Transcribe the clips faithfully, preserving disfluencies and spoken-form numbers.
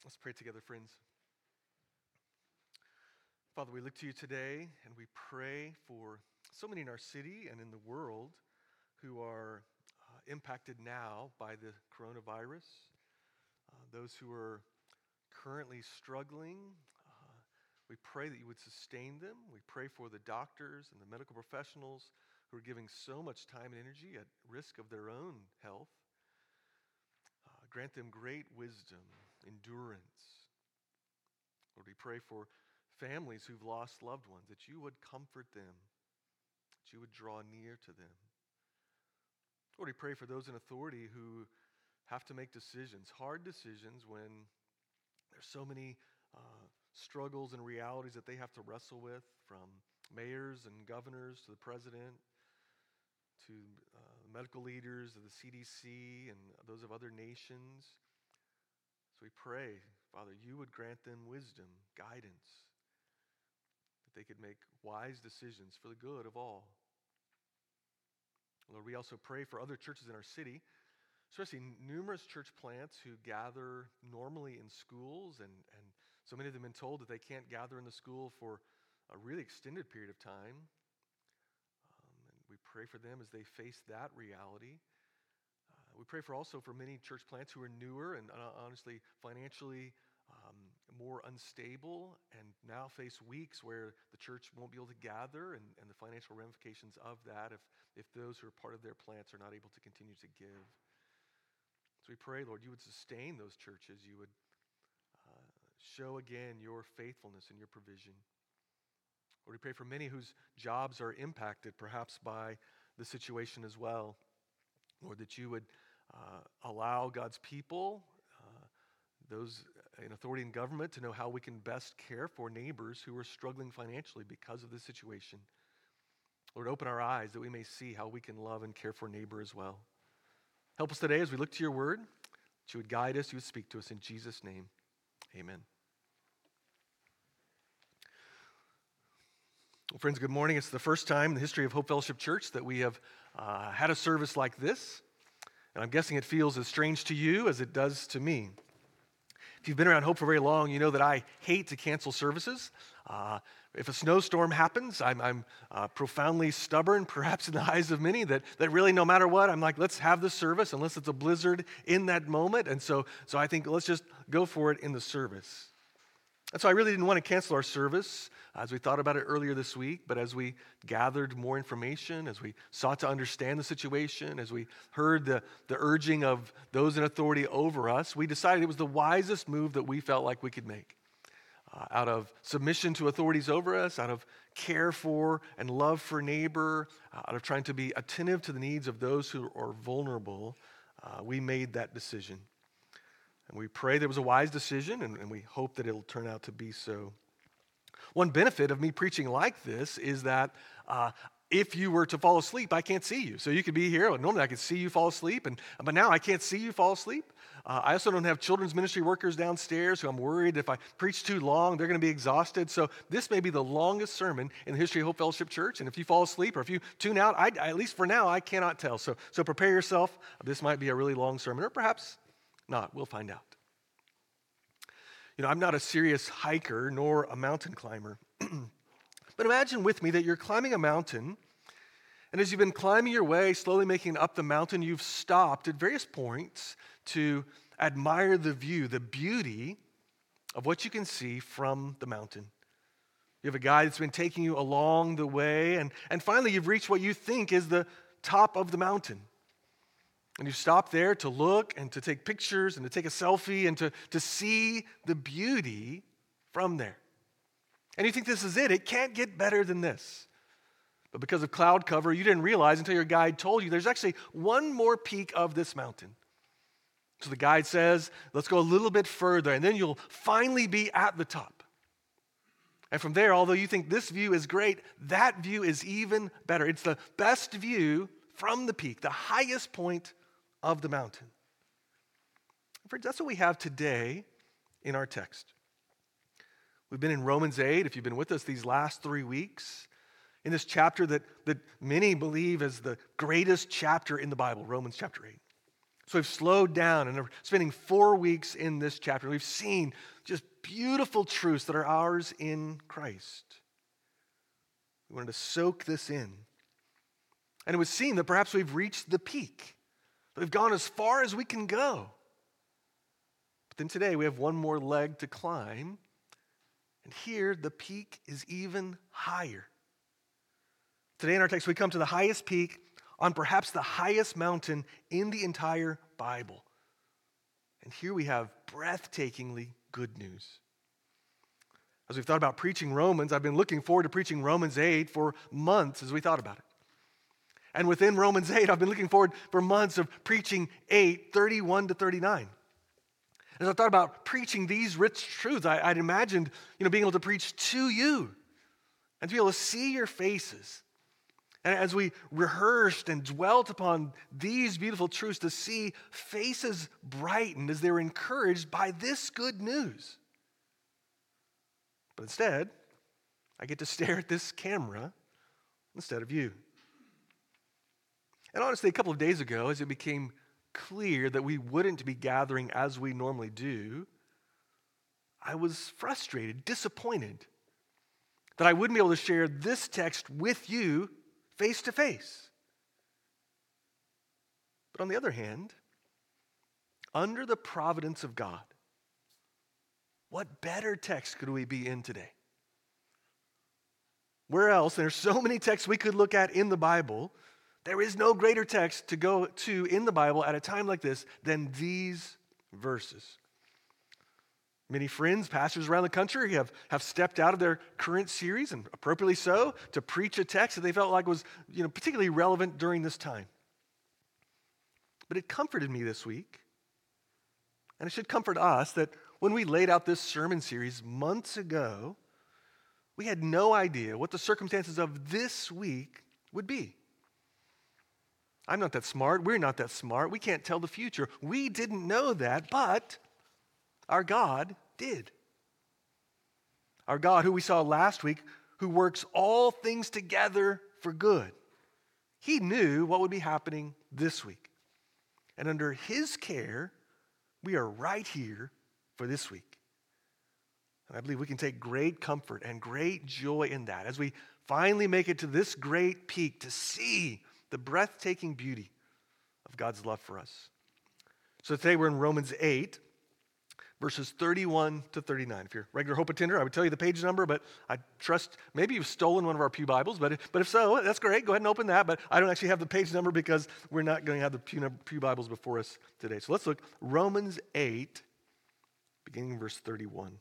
Let's pray together, friends. Father, we look to you today and we pray for so many in our city and in the world who are uh, impacted now by the coronavirus, uh, those who are currently struggling. Uh, we pray that you would sustain them. We pray for the doctors and the medical professionals who are giving so much time and energy at risk of their own health. Uh, grant them great wisdom, endurance. Lord, we pray for families who've lost loved ones, that you would comfort them, that you would draw near to them. Lord, we pray for those in authority who have to make decisions, hard decisions, when there's so many uh, struggles and realities that they have to wrestle with, from mayors and governors to the president, to uh, medical leaders of the C D C and those of other nations. So we pray, Father, you would grant them wisdom, guidance, that they could make wise decisions for the good of all. Lord, we also pray for other churches in our city, especially numerous church plants who gather normally in schools, and, and so many of them have been told that they can't gather in the school for a really extended period of time. Um, and we pray for them as they face that reality. Uh, we pray for also for many church plants who are newer and uh, honestly financially um, more unstable, and now face weeks where the church won't be able to gather, and, and the financial ramifications of that if, if those who are part of their plants are not able to continue to give. So we pray, Lord, you would sustain those churches. You would uh, show again your faithfulness and your provision. Lord, we pray for many whose jobs are impacted perhaps by the situation as well. Lord, that you would uh, allow God's people, uh, those in authority and government, to know how we can best care for neighbors who are struggling financially because of this situation. Lord, open our eyes that we may see how we can love and care for neighbor as well. Help us today as we look to your word, that you would guide us, you would speak to us. In Jesus' name, amen. Well, friends, good morning. It's the first time in the history of Hope Fellowship Church that we have uh, had a service like this. And I'm guessing it feels as strange to you as it does to me. If you've been around Hope for very long, you know that I hate to cancel services. Uh, if a snowstorm happens, I'm, I'm uh, profoundly stubborn, perhaps in the eyes of many, that, that really no matter what, I'm like, let's have this service unless it's a blizzard in that moment. And so, so I think let's just go for it in the service. And so I really didn't want to cancel our service as we thought about it earlier this week, but as we gathered more information, as we sought to understand the situation, as we heard the, the urging of those in authority over us, we decided it was the wisest move that we felt like we could make. Uh, out of submission to authorities over us, out of care for and love for neighbor, uh, out of trying to be attentive to the needs of those who are vulnerable, uh, we made that decision. And we pray that it was a wise decision, and, and we hope that it'll turn out to be so. One benefit of me preaching like this is that uh, if you were to fall asleep, I can't see you. So you could be here. Normally I could see you fall asleep, and but now I can't see you fall asleep. Uh, I also don't have children's ministry workers downstairs who I'm worried if I preach too long, they're going to be exhausted. So this may be the longest sermon in the history of Hope Fellowship Church. And if you fall asleep or if you tune out, I, at least for now, I cannot tell. So, so prepare yourself. This might be a really long sermon, or perhaps not. We'll find out. You know, I'm not a serious hiker nor a mountain climber. But imagine with me that you're climbing a mountain, and as you've been climbing your way, slowly making it up the mountain, you've stopped at various points to admire the view, the beauty of what you can see from the mountain. You have a guide that's been taking you along the way, and, and finally you've reached what you think is the top of the mountain. And you stop there to look and to take pictures and to take a selfie and to, to see the beauty from there. And you think this is it. It can't get better than this. But because of cloud cover, you didn't realize until your guide told you there's actually one more peak of this mountain. So the guide says, let's go a little bit further, and then you'll finally be at the top. And from there, although you think this view is great, that view is even better. It's the best view from the peak, the highest point of the mountain. Friends, that's what we have today in our text. We've been in Romans eight, if you've been with us these last three weeks, in this chapter that, that many believe is the greatest chapter in the Bible, Romans chapter eight. So we've slowed down and are spending four weeks in this chapter. We've seen just beautiful truths that are ours in Christ. We wanted to soak this in. And it would seem that perhaps we've reached the peak, that we've gone as far as we can go. But then today we have one more leg to climb, and here the peak is even higher. Today in our text we come to the highest peak on perhaps the highest mountain in the entire Bible. And here we have breathtakingly good news. As we've thought about preaching Romans, I've been looking forward to preaching Romans eight for months as we thought about it. And within Romans eight, I've been looking forward for months of preaching eight, thirty-one to thirty-nine. As I thought about preaching these rich truths, I, I'd imagined, you know, being able to preach to you and to be able to see your faces. And as we rehearsed and dwelt upon these beautiful truths, to see faces brightened as they were encouraged by this good news. But instead, I get to stare at this camera instead of you. And honestly, a couple of days ago, as it became clear that we wouldn't be gathering as we normally do, I was frustrated, disappointed that I wouldn't be able to share this text with you face to face. But on the other hand, under the providence of God, what better text could we be in today? Where else? There's so many texts we could look at in the Bible. There is no greater text to go to in the Bible at a time like this than these verses. Many friends, pastors around the country have, have stepped out of their current series, and appropriately so, to preach a text that they felt like was, you know, particularly relevant during this time. But it comforted me this week, and it should comfort us, that when we laid out this sermon series months ago, we had no idea what the circumstances of this week would be. I'm not that smart. We're not that smart. We can't tell the future. We didn't know that, but our God did. Our God, who we saw last week, who works all things together for good. He knew what would be happening this week. And under his care, we are right here for this week. And I believe we can take great comfort and great joy in that as we finally make it to this great peak to see the breathtaking beauty of God's love for us. So today we're in Romans eight, verses thirty-one to thirty-nine. If you're a regular Hope attender, I would tell you the page number, but I trust maybe you've stolen one of our pew Bibles, but if, but if so, that's great. Go ahead and open that, but I don't actually have the page number because we're not going to have the pew, pew Bibles before us today. So let's look, Romans eight, beginning in verse thirty-one.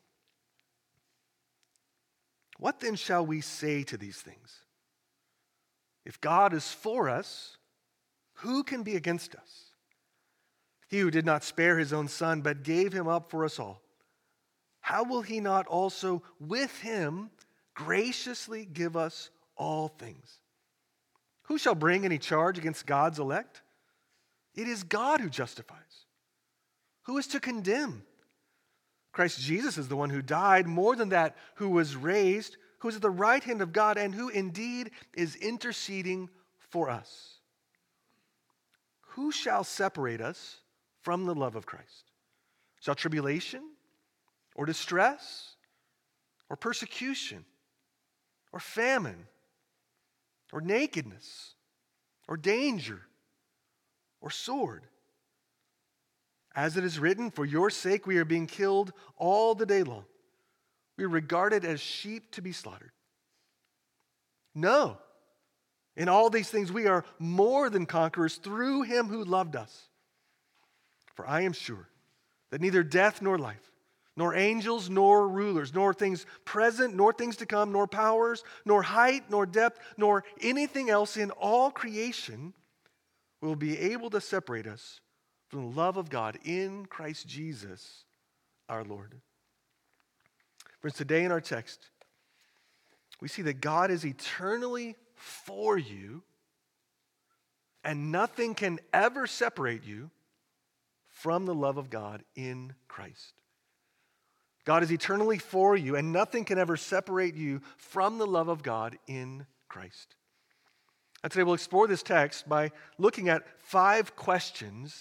What then shall we say to these things? If God is for us, who can be against us? He who did not spare his own son, but gave him up for us all, how will he not also with him graciously give us all things? Who shall bring any charge against God's elect? It is God who justifies. Who is to condemn? Christ Jesus is the one who died, more than that, who was raised, who is at the right hand of God, and who indeed is interceding for us. Who shall separate us from the love of Christ? Shall tribulation, or distress, or persecution, or famine, or nakedness, or danger, or sword? As it is written, for your sake we are being killed all the day long. We are regarded as sheep to be slaughtered. No, in all these things we are more than conquerors through him who loved us. For I am sure that neither death nor life, nor angels nor rulers, nor things present, nor things to come, nor powers, nor height, nor depth, nor anything else in all creation will be able to separate us from the love of God in Christ Jesus our Lord. Friends, today in our text, we see that God is eternally for you, and nothing can ever separate you from the love of God in Christ. God is eternally for you, and nothing can ever separate you from the love of God in Christ. And today we'll explore this text by looking at five questions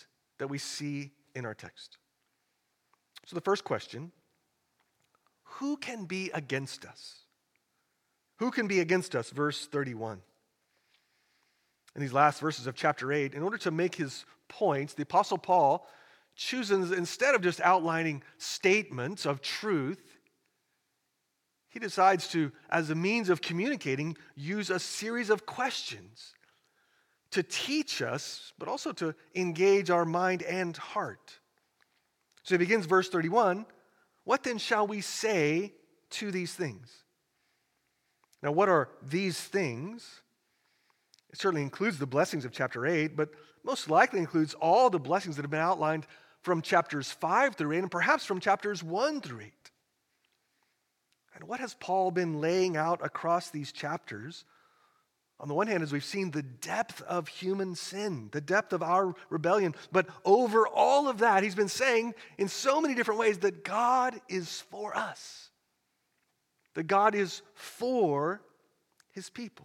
that we see in our text. So the first question, who can be against us? Who can be against us? Verse thirty-one. In these last verses of chapter eight, in order to make his points, the Apostle Paul chooses, instead of just outlining statements of truth, he decides to, as a means of communicating, use a series of questions to teach us, but also to engage our mind and heart. So he begins verse thirty-one, what then shall we say to these things? Now, what are these things? It certainly includes the blessings of chapter eight, but most likely includes all the blessings that have been outlined from chapters five through eight, and perhaps from chapters one through eight. And what has Paul been laying out across these chapters? On the one hand, as we've seen the depth of human sin, the depth of our rebellion, but over all of that, he's been saying in so many different ways that God is for us, that God is for his people.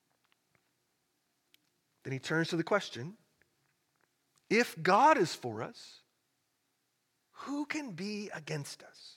Then he turns to the question, if God is for us, who can be against us?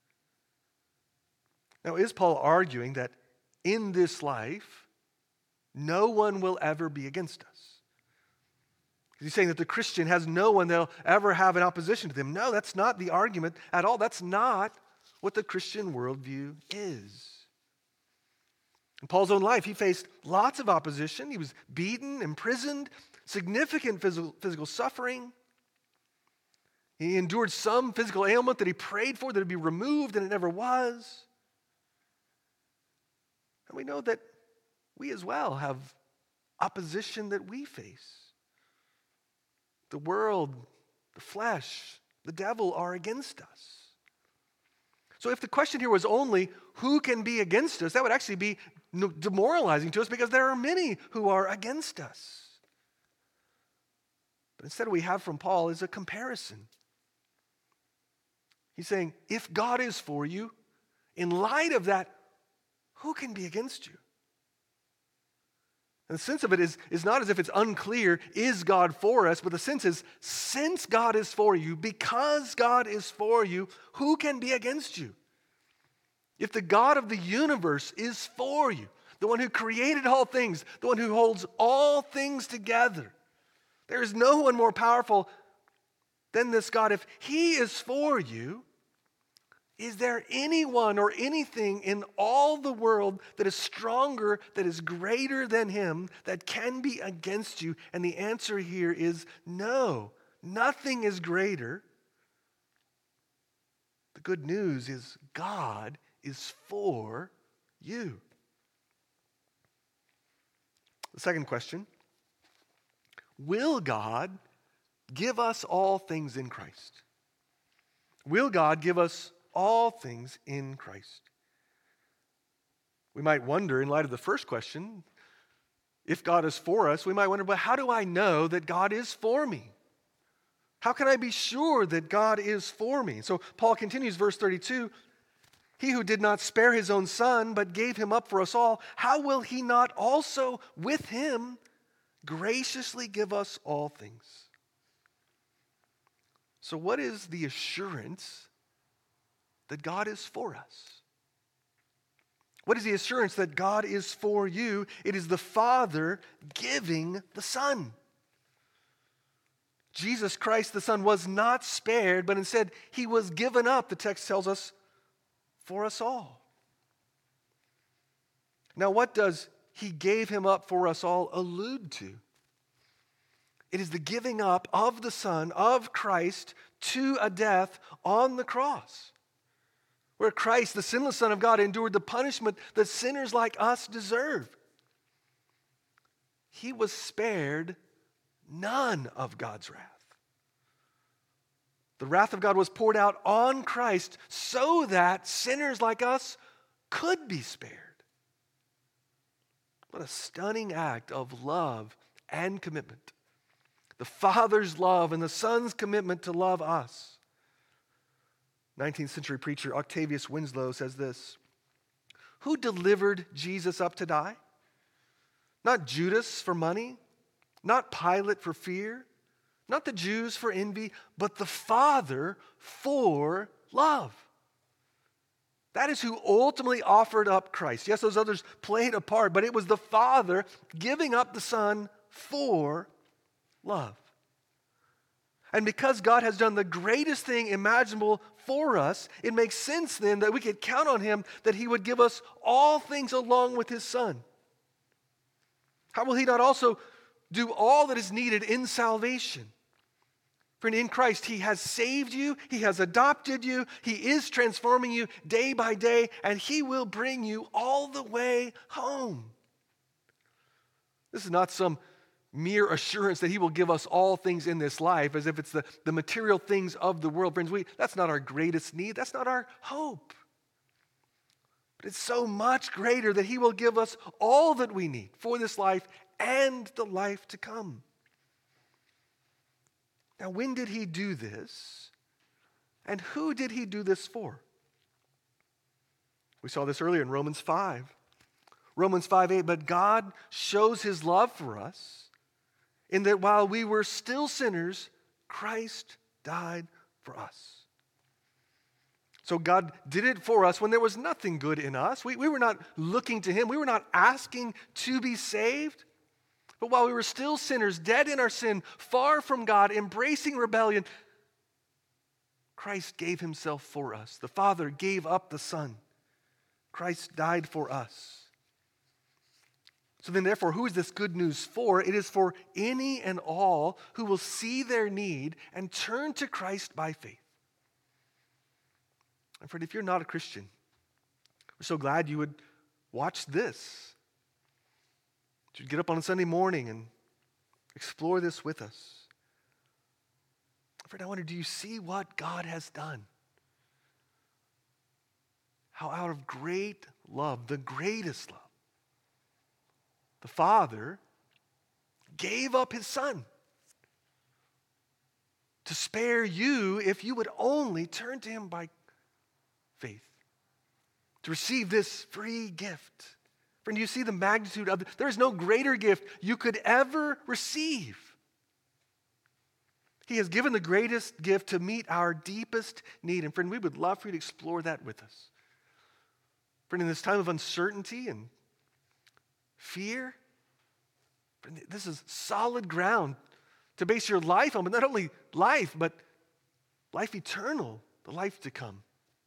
Now, is Paul arguing that in this life, no one will ever be against us? He's saying that the Christian has no one that'll ever have an opposition to them. No, that's not the argument at all. That's not what the Christian worldview is. In Paul's own life, he faced lots of opposition. He was beaten, imprisoned, significant physical, physical suffering. He endured some physical ailment that he prayed for that it be removed, and it never was. And we know that we as well have opposition that we face. The world, the flesh, the devil are against us. So if the question here was only who can be against us, that would actually be demoralizing to us because there are many who are against us. But instead, what we have from Paul is a comparison. He's saying, if God is for you, in light of that, who can be against you? And the sense of it is, is not as if it's unclear, is God for us? But the sense is, since God is for you, because God is for you, who can be against you? If the God of the universe is for you, the one who created all things, the one who holds all things together, there is no one more powerful than this God. If he is for you, is there anyone or anything in all the world that is stronger, that is greater than him, that can be against you? And the answer here is no, nothing is greater. The good news is God is for you. The second question, will God give us all things in Christ? Will God give us all things in Christ? We might wonder, in light of the first question, if God is for us, we might wonder, but how do I know that God is for me? How can I be sure that God is for me? So Paul continues, verse thirty-two, he who did not spare his own son, but gave him up for us all, how will he not also with him graciously give us all things? So what is the assurance that God is for us? What is the assurance that God is for you? It is the Father giving the Son. Jesus Christ, the Son, was not spared, but instead he was given up, the text tells us, for us all. Now, what does he gave him up for us all allude to? It is the giving up of the Son, of Christ, to a death on the cross, where Christ, the sinless Son of God, endured the punishment that sinners like us deserve. He was spared none of God's wrath. The wrath of God was poured out on Christ so that sinners like us could be spared. What a stunning act of love and commitment. The Father's love and the Son's commitment to love us. nineteenth century preacher Octavius Winslow says this: who delivered Jesus up to die? Not Judas for money, not Pilate for fear, Not the Jews for envy, but the Father for love. That is who ultimately offered up Christ. Yes, those others played a part, but it was the Father giving up the Son for love. And because God has done the greatest thing imaginable for us, it makes sense then that we could count on Him that He would give us all things along with His Son. How will He not also do all that is needed in salvation? Friend, in Christ, He has saved you, He has adopted you, He is transforming you day by day, and He will bring you all the way home. This is not some mere assurance that He will give us all things in this life as if it's the, the material things of the world. Friends, we, that's not our greatest need. That's not our hope. But it's so much greater that He will give us all that we need for this life and the life to come. Now, when did He do this? And who did He do this for? We saw this earlier in Romans five. Romans five eight, but God shows His love for us in that while we were still sinners, Christ died for us. So God did it for us when there was nothing good in us. We, we were not looking to Him. We were not asking to be saved. But while we were still sinners, dead in our sin, far from God, embracing rebellion, Christ gave Himself for us. The Father gave up the Son. Christ died for us. So then, therefore, who is this good news for? It is for any and all who will see their need and turn to Christ by faith. And friend, if you're not a Christian, we're so glad you would watch this. You'd get up on a Sunday morning and explore this with us. Friend, I wonder, do you see what God has done? How out of great love, the greatest love, the Father gave up His Son to spare you if you would only turn to Him by faith, to receive this free gift. Friend, do you see the magnitude of it? There is no greater gift you could ever receive. He has given the greatest gift to meet our deepest need. And friend, we would love for you to explore that with us. Friend, in this time of uncertainty and fear, friend, this is solid ground to base your life on, but not only life, but life eternal, the life to come.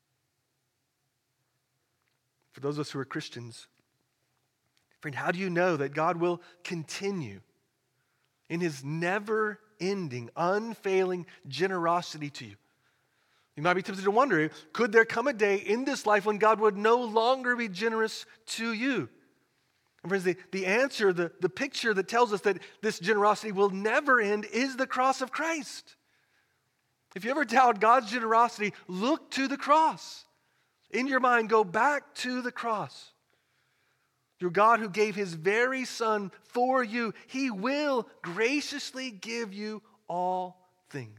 For those of us who are Christians, friend, how do you know that God will continue in His never-ending, unfailing generosity to you? You might be tempted to wonder, could there come a day in this life when God would no longer be generous to you? And friends, the, the answer, the, the picture that tells us that this generosity will never end is the cross of Christ. If you ever doubt God's generosity, look to the cross. In your mind, go back to the cross. Your God who gave His very Son for you, He will graciously give you all things.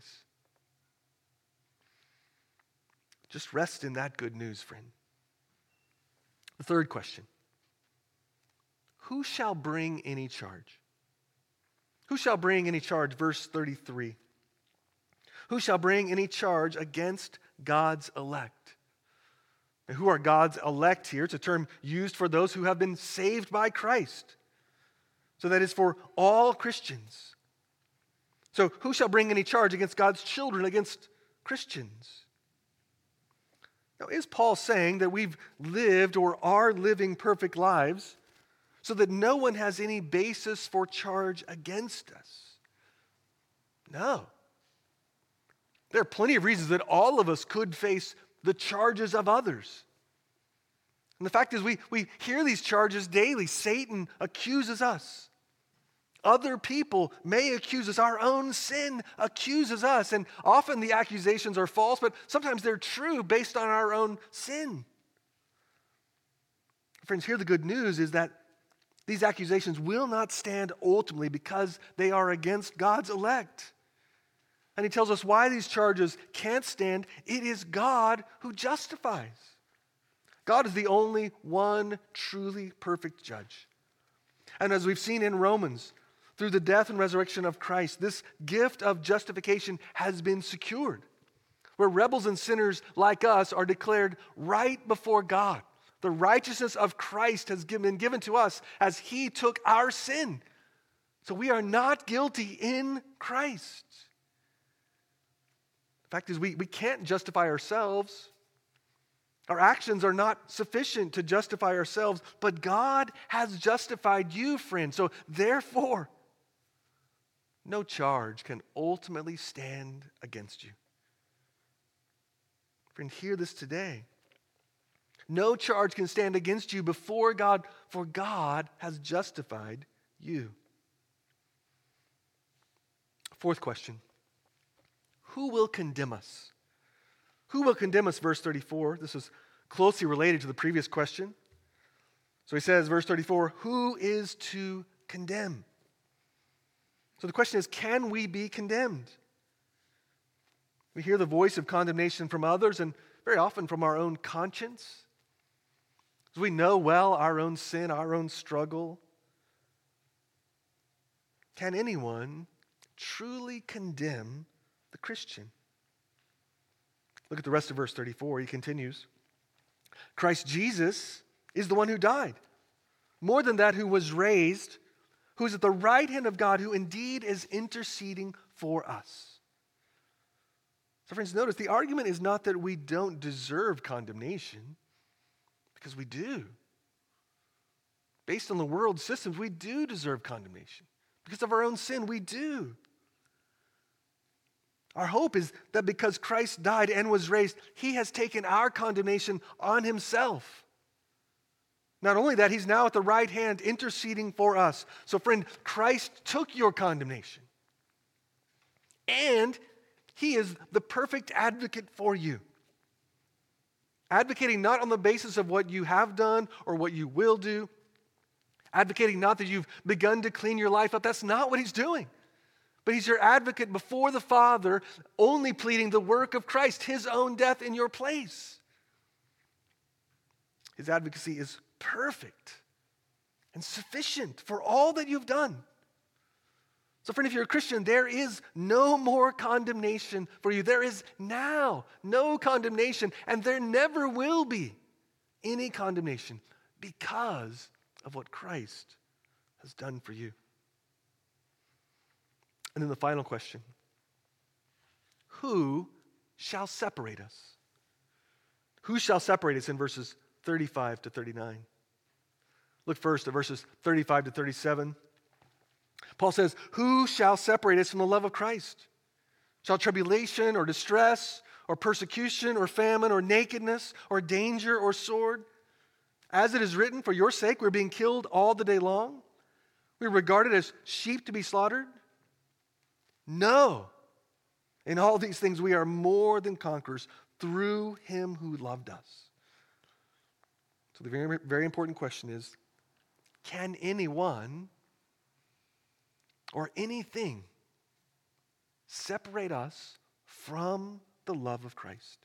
Just rest in that good news, friend. The third question. Who shall bring any charge? Who shall bring any charge? Verse thirty-three. Who shall bring any charge against God's elect? And who are God's elect here? It's a term used for those who have been saved by Christ. So that is for all Christians. So who shall bring any charge against God's children, against Christians? Now, is Paul saying that we've lived or are living perfect lives so that no one has any basis for charge against us? No. There are plenty of reasons that all of us could face the charges of others. And the fact is, we, we hear these charges daily. Satan accuses us. Other people may accuse us. Our own sin accuses us. And often the accusations are false, but sometimes they're true based on our own sin. Friends, here the good news is that these accusations will not stand ultimately because they are against God's elect. And he tells us why these charges can't stand. It is God who justifies. God is the only one truly perfect judge. And as we've seen in Romans, Through the death and resurrection of Christ, this gift of justification has been secured, where rebels and sinners like us are declared right before God. The righteousness of Christ has been given to us as he took our sin. So we are not guilty in Christ. The fact is, we, we can't justify ourselves. Our actions are not sufficient to justify ourselves, but God has justified you, friend. So therefore, no charge can ultimately stand against you. Friend, hear this today. No charge can stand against you before God, for God has justified you. Fourth question. Who will condemn us? Who will condemn us? Verse thirty-four. This is closely related to the previous question. So he says, verse thirty-four, who is to condemn? So the question is, can we be condemned? We hear the voice of condemnation from others and very often from our own conscience. As we know well our own sin, our own struggle. Can anyone truly condemn the Christian? Look at the rest of verse thirty-four. He continues. Christ Jesus is the one who died. More than that, who was raised, who is at the right hand of God, who indeed is interceding for us. So friends, notice the argument is not that we don't deserve condemnation, because we do. Based on the world systems, we do deserve condemnation. Because of our own sin, we do. Our hope is that because Christ died and was raised, he has taken our condemnation on himself. Not only that, he's now at the right hand interceding for us. So friend, Christ took your condemnation. And he is the perfect advocate for you. Advocating not on the basis of what you have done or what you will do. Advocating not that you've begun to clean your life up. That's not what he's doing. But he's your advocate before the Father, only pleading the work of Christ, his own death in your place. His advocacy is perfect and sufficient for all that you've done. So friend, if you're a Christian, there is no more condemnation for you. There is now no condemnation, and there never will be any condemnation because of what Christ has done for you. And then the final question. Who shall separate us? Who shall separate us in verses thirty-five to thirty-nine? Look first at verses thirty-five to thirty-seven. Paul says, who shall separate us from the love of Christ? Shall tribulation or distress or persecution or famine or nakedness or danger or sword? As it is written, for your sake we're being killed all the day long. We're regarded as sheep to be slaughtered. No. In all these things we are more than conquerors through him who loved us. So the very, very important question is, can anyone or anything separate us from the love of Christ?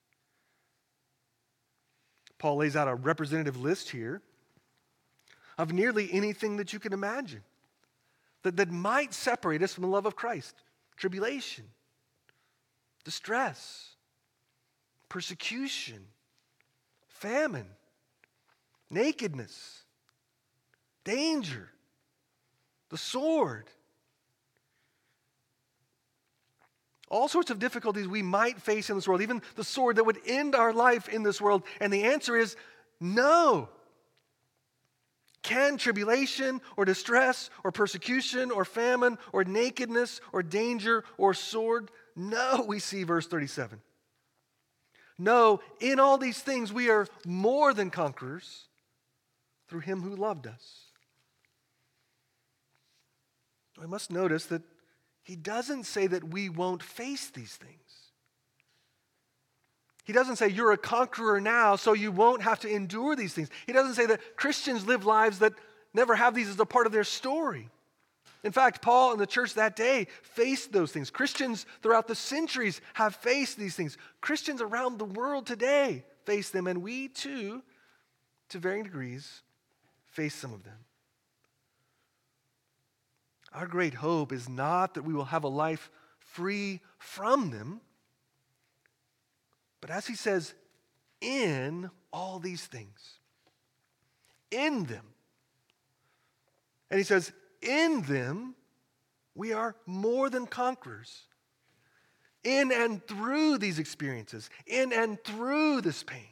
Paul lays out a representative list here of nearly anything that you can imagine that, that might separate us from the love of Christ. Tribulation, distress, persecution, famine, nakedness, danger, the sword. All sorts of difficulties we might face in this world, even the sword that would end our life in this world. And the answer is no. Can tribulation or distress or persecution or famine or nakedness or danger or sword? No, we see verse thirty-seven. No, in all these things we are more than conquerors through him who loved us. We must notice that he doesn't say that we won't face these things. He doesn't say you're a conqueror now, so you won't have to endure these things. He doesn't say that Christians live lives that never have these as a part of their story. In fact, Paul and the church that day faced those things. Christians throughout the centuries have faced these things. Christians around the world today face them, and we too, to varying degrees, face some of them. Our great hope is not that we will have a life free from them, but as he says, in all these things. In them. And he says, in them, we are more than conquerors. In and through these experiences, in and through this pain.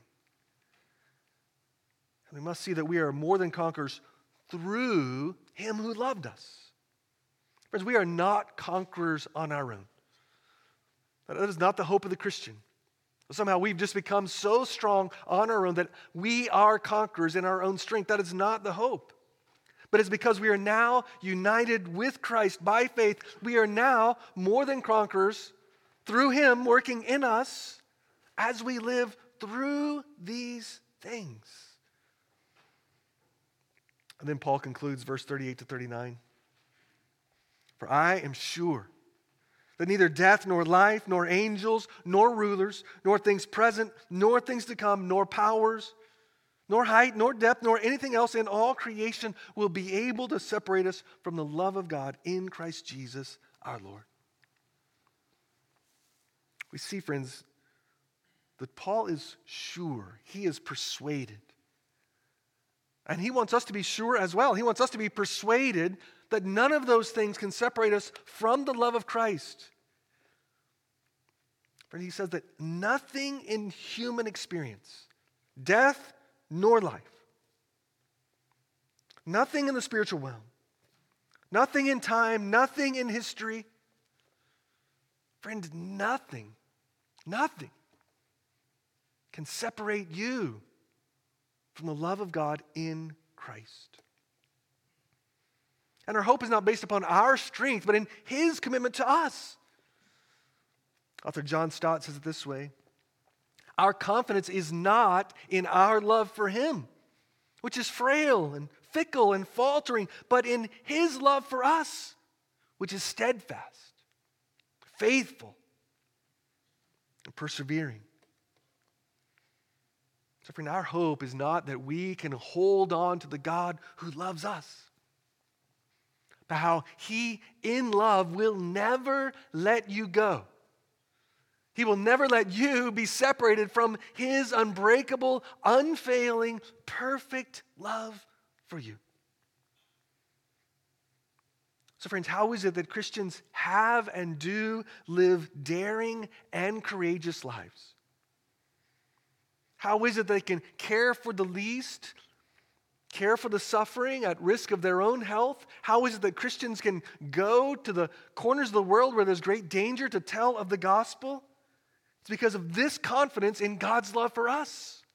And we must see that we are more than conquerors through him who loved us. Friends, we are not conquerors on our own. That is not the hope of the Christian. Somehow we've just become so strong on our own that we are conquerors in our own strength. That is not the hope. But it's because we are now united with Christ by faith. We are now more than conquerors through him working in us as we live through these things. And then Paul concludes verse thirty-eight to thirty-nine. For I am sure that neither death, nor life, nor angels, nor rulers, nor things present, nor things to come, nor powers, nor height, nor depth, nor anything else in all creation will be able to separate us from the love of God in Christ Jesus our Lord. We see, friends, that Paul is sure. He is persuaded. And he wants us to be sure as well. He wants us to be persuaded that none of those things can separate us from the love of Christ. And he says that nothing in human experience, death nor life, nothing in the spiritual realm, nothing in time, nothing in history, friend, nothing, nothing can separate you from the love of God in Christ. And our hope is not based upon our strength, but in his commitment to us. Author John Stott says it this way: our confidence is not in our love for him, which is frail and fickle and faltering, but in his love for us, which is steadfast, faithful, and persevering. So friend, our hope is not that we can hold on to the God who loves us, but how he in love will never let you go. He will never let you be separated from his unbreakable, unfailing, perfect love for you. So friends, how is it that Christians have and do live daring and courageous lives? How is it they can care for the least, care for the suffering at risk of their own health? How is it that Christians can go to the corners of the world where there's great danger to tell of the gospel? It's because of this confidence in God's love for us.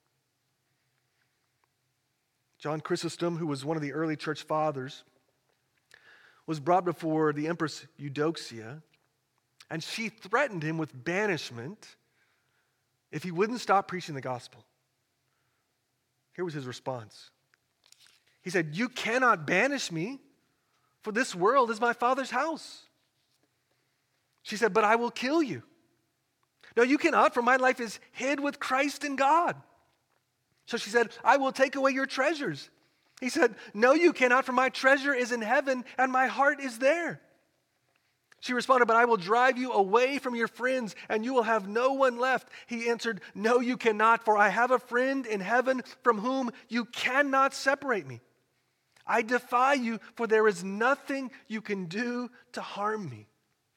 John Chrysostom, who was one of the early church fathers, was brought before the Empress Eudoxia, and she threatened him with banishment if he wouldn't stop preaching the gospel. Here was his response. He said, "You cannot banish me, for this world is my Father's house." She said, "But I will kill you." "No, you cannot, for my life is hid with Christ in God." So she said, "I will take away your treasures." He said, "No, you cannot, for my treasure is in heaven and my heart is there." She responded, "But I will drive you away from your friends and you will have no one left." He answered, "No, you cannot, for I have a friend in heaven from whom you cannot separate me. I defy you, for there is nothing you can do to harm me."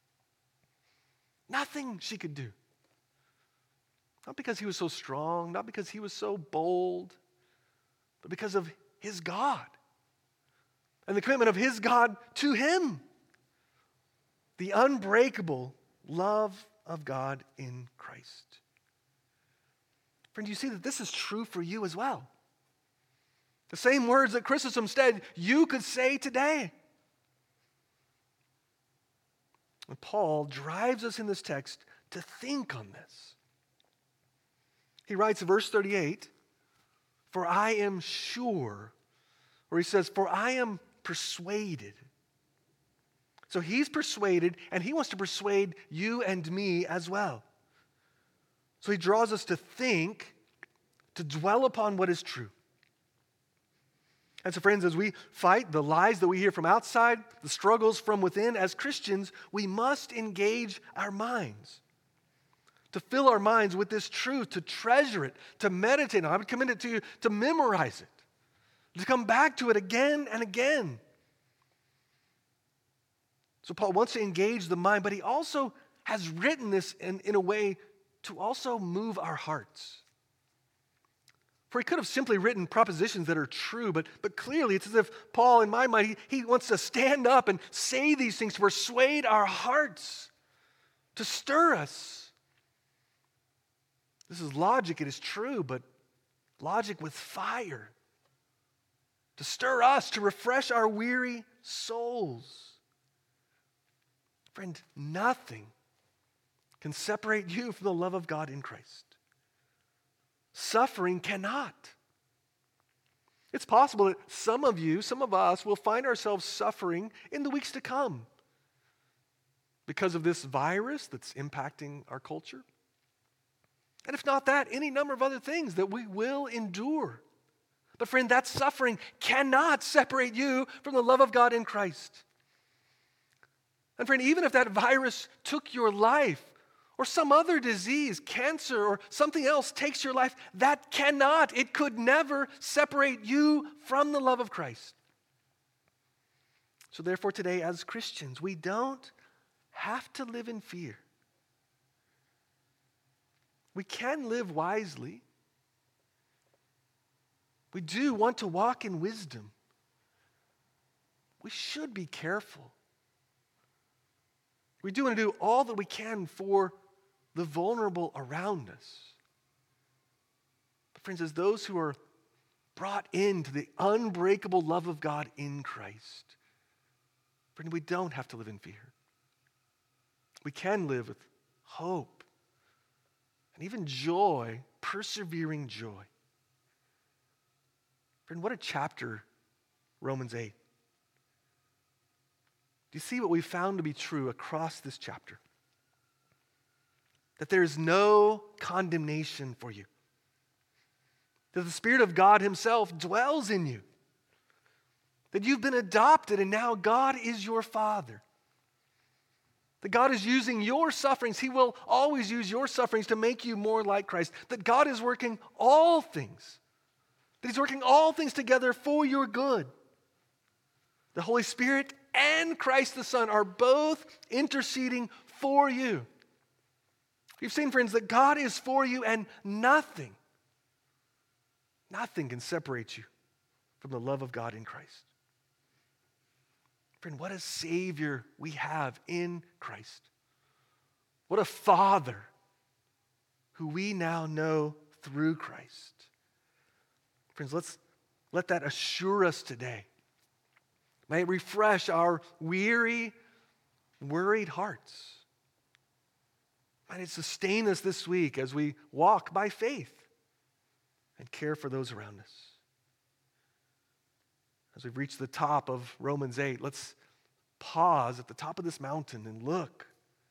Nothing she could do. Not because he was so strong, not because he was so bold, but because of his God and the commitment of his God to him. The unbreakable love of God in Christ. Friend, you see that this is true for you as well. The same words that Chrysostom said, you could say today. And Paul drives us in this text to think on this. He writes in verse thirty-eight, "For I am sure," or he says, "For I am persuaded." So he's persuaded, and he wants to persuade you and me as well. So he draws us to think, to dwell upon what is true. And so, friends, as we fight the lies that we hear from outside, the struggles from within, as Christians, we must engage our minds. To fill our minds with this truth, to treasure it, to meditate on it. I would commend it to you to memorize it, to come back to it again and again. So Paul wants to engage the mind, but he also has written this in, in a way to also move our hearts. For he could have simply written propositions that are true, but, but clearly it's as if Paul, in my mind, he, he wants to stand up and say these things to persuade our hearts, to stir us. This is logic, it is true, but logic with fire. To stir us, to refresh our weary souls. Friend, nothing can separate you from the love of God in Christ. Suffering cannot. It's possible that some of you, some of us, will find ourselves suffering in the weeks to come because of this virus that's impacting our culture. And if not that, any number of other things that we will endure. But friend, that suffering cannot separate you from the love of God in Christ. And friend, even if that virus took your life, or some other disease, cancer, or something else takes your life, that cannot, it could never separate you from the love of Christ. So therefore today, as Christians, we don't have to live in fear. We can live wisely. We do want to walk in wisdom. We should be careful. We do want to do all that we can for the vulnerable around us. But friends, as those who are brought into the unbreakable love of God in Christ, friend, we don't have to live in fear. We can live with hope and even joy, persevering joy. Friend, what a chapter, Romans eight. Do you see what we found to be true across this chapter? That there is no condemnation for you. That the Spirit of God Himself dwells in you. That you've been adopted and now God is your Father. That God is using your sufferings. He will always use your sufferings to make you more like Christ. That God is working all things. That He's working all things together for your good. The Holy Spirit and Christ the Son are both interceding for you. You've seen, friends, that God is for you and nothing, nothing can separate you from the love of God in Christ. Friend, what a Savior we have in Christ. What a Father who we now know through Christ. Friends, let's let that assure us today. May it refresh our weary, worried hearts. Might it sustain us this week as we walk by faith and care for those around us. As we've reached the top of Romans eight, let's pause at the top of this mountain and look.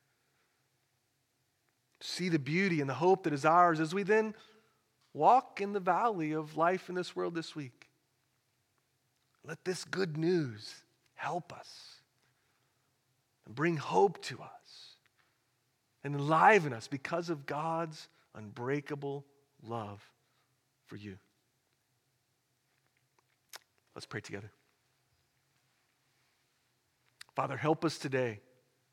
See the beauty and the hope that is ours as we then walk in the valley of life in this world this week. Let this good news help us and bring hope to us and enliven us because of God's unbreakable love for you. Let's pray together. Father, help us today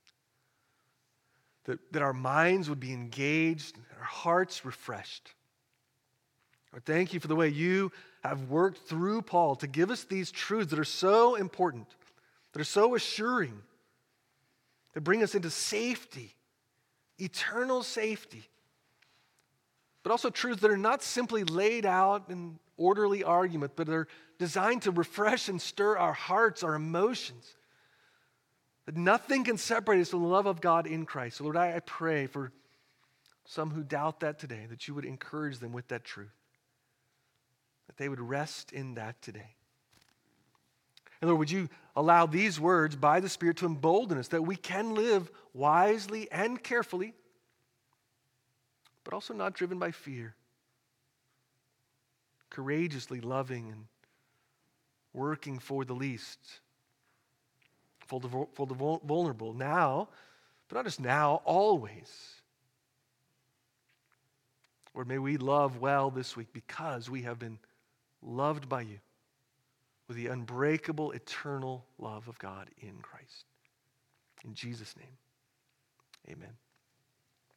that, that our minds would be engaged and our hearts refreshed. Lord, thank you for the way you have worked through Paul to give us these truths that are so important, that are so assuring, that bring us into safety, eternal safety, but also truths that are not simply laid out in orderly argument, but are designed to refresh and stir our hearts, our emotions, that nothing can separate us from the love of God in Christ. So Lord, I, I pray for some who doubt that today, that you would encourage them with that truth, that they would rest in that today. And Lord, would you allow these words by the Spirit to embolden us that we can live wisely and carefully, but also not driven by fear, courageously loving and working for the least, for the, for the vulnerable now, but not just now, always. Lord, may we love well this week because we have been loved by you with the unbreakable, eternal love of God in Christ. In Jesus' name, amen.